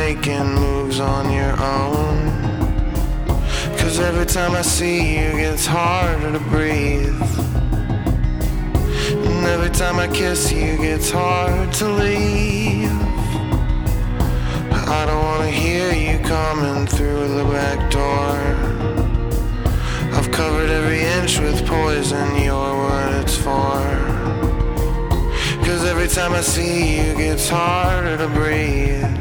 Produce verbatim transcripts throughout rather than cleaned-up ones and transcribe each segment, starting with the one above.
making moves on your own. Cause every time I see you, it gets harder to breathe. And every time I kiss you, it gets hard to leave. I don't wanna hear you coming through the back door. I've covered every inch with poison, you're what it's for. Cause every time I see you, it gets harder to breathe.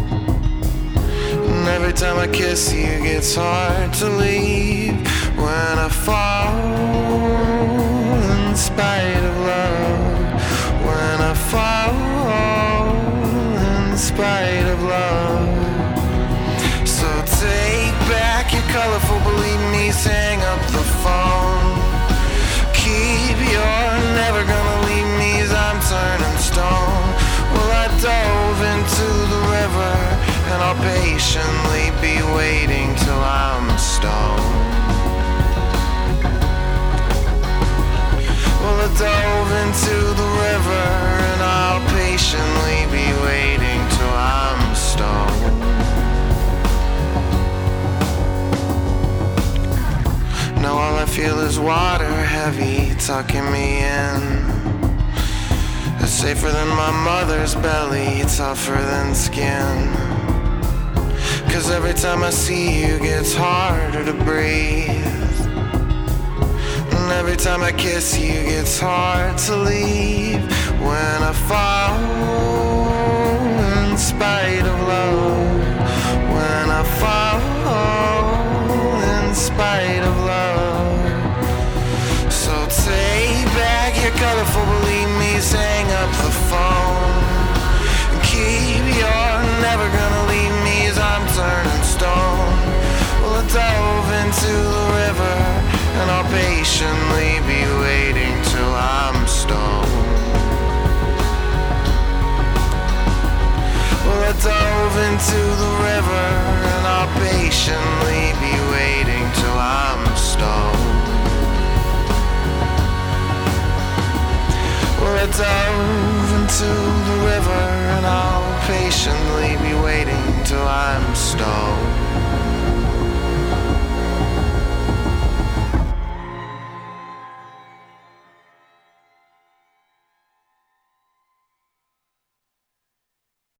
And every time I kiss you, it gets hard to leave. When I fall in spite of love, when I fall in spite of love. So take back your colorful believe me's, hang up the phone. Keep your never gonna leave me's, I'm turning stone. Well, I dove into the river, and I'll patiently be waiting till I'm stoned. Well, I dove into the river, and I'll patiently be waiting till I'm stoned. Now all I feel is water heavy tucking me in. It's safer than my mother's belly, tougher than skin. Cause every time I see you, it gets harder to breathe. And every time I kiss you, it gets hard to leave. When I fall in spite of love, when I fall in spite of love. So take back your colorful believe me's, hang up the phone. And keep your never gonna leave me's, I'm turning stone. Well, I dove into the river, and I'll patiently be waiting till I'm stoned. Well, I dove into the river, and I'll patiently be waiting till I'm stoned. Well, I dove